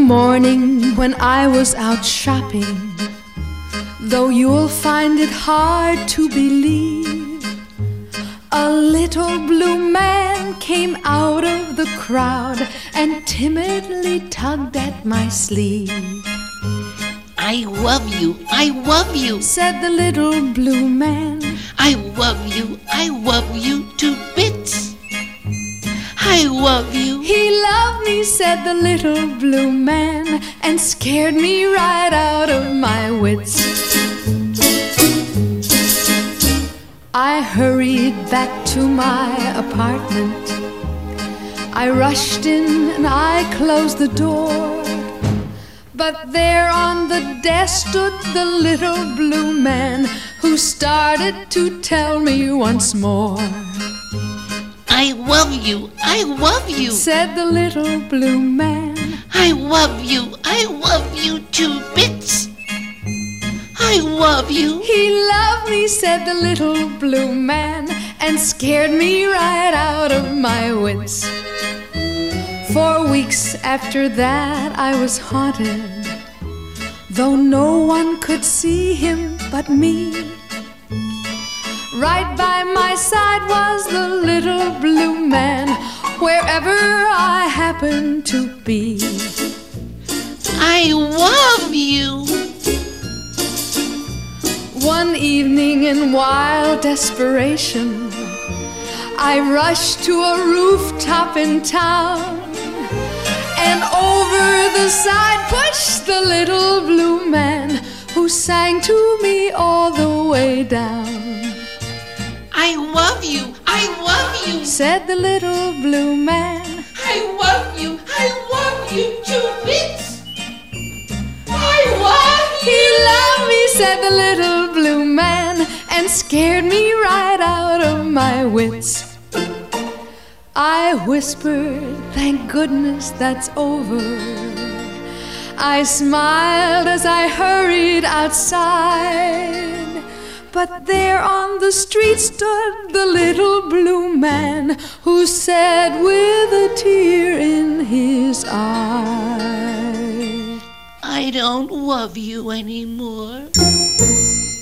morning when I was out shopping, though you'll find it hard to believe, a little blue man came out of the crowd and timidly tugged at my sleeve. I love you, said the little blue man. I love you to bits. I love you. He loved me, said the little blue man, and scared me right out of my wits. I hurried back to my apartment. I rushed in and I closed the door. But there on the desk stood the little blue man, who started to tell me once more. I love you, said the little blue man. I love you to bits. I love you. He loved me, said the little blue man, and scared me right out of my wits. For weeks after that I was haunted, though no one could see him but me. Right by my side was the little blue man, wherever I happened to be. I love you. One evening in wild desperation, I rushed to a rooftop in town, and over the side pushed the little blue man, who sang to me all the way down. I love you, said the little blue man. I love you to bits. I love you. He loved me, said the little blue man, and scared me right out of my wits. I whispered, thank goodness that's over. I smiled as I hurried outside. But there on the street stood the little blue man, who said with a tear in his eye, I don't love you anymore.